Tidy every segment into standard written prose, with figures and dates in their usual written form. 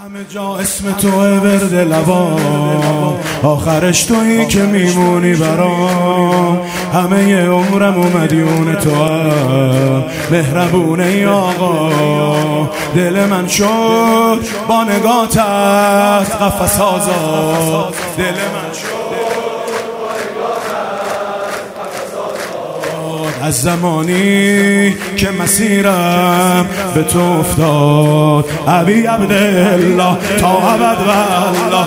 همه جا اسم توه ورد لبا، آخرش تویی که میمونی برام. همه ی عمرم و مدیون توه، مهربونه ای آقا. دل من شد با نگاتت قفس آزاد، دل من شد از زمانی که مسیرم به تو افتاد. ابی عبدالله تا ابد والله،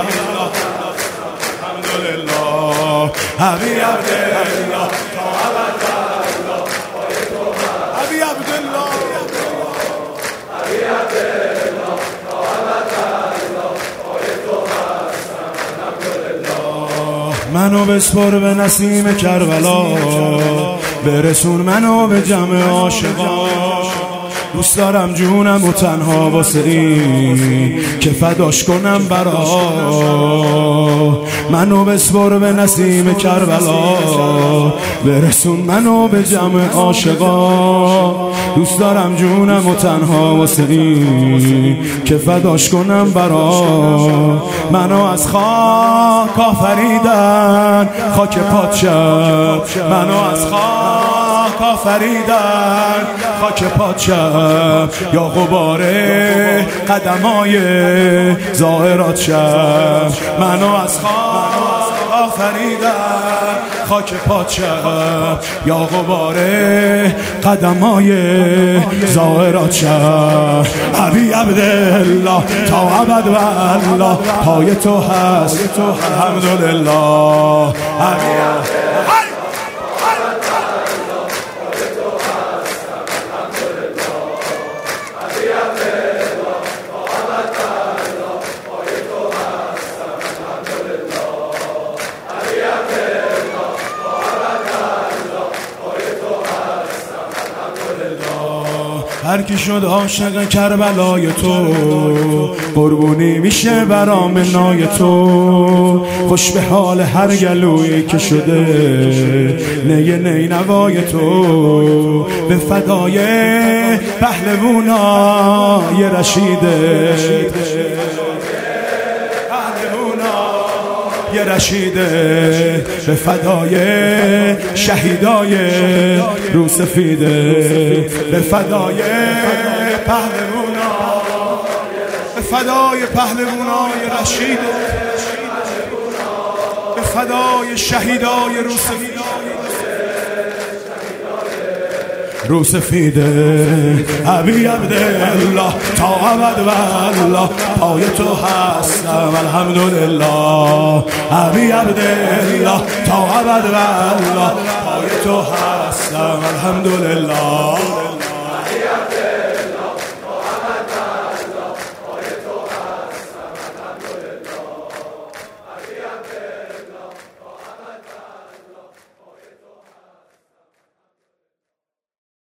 الحمدلله. ابی عبدالله تا ابد والله، ابی عبدالله، ابی عبدالله تا ابد والله. منو بسپر به نسیم کربلا، برسون منو به جمع عاشقان. دوست دارم جونم و تنها واسه این که فداش کنم برا. منو بسپر به نسیم کربلا، برسون منو به جمع عاشقان. دوست دارم جونم و تنها واسه این که فداش کنم برا. منو از خاک آفریدن خاک پات شد، منو از خاک آفریدن خاک پات شد. یا غبار قدمای ظاهرات شد، منو از خاک آفریدن خاک پات شد. یا غبار قدمای ظاهرات شد. ابی عبدالله تا ابد والله، پای تو هست الحمدلله. ابی عبدالله هر کی شد عاشق کربلای تو، قربونی میشه برام نای تو. خوش به حال هر گلویی که شده نی نوای تو. به فدای پهلوانای رشیده، یه رشیده. به فدای شهیدای رو سفیده، به فدای پهلوانا، به فدای پهلوانای رشیده، به فدای شهیدای رو سفیده. ابی عبدالله تا ابد والله، پای تو هستم الحمدلله. ابی عبدالله تا ابد والله، پای تو هستم الحمدلله.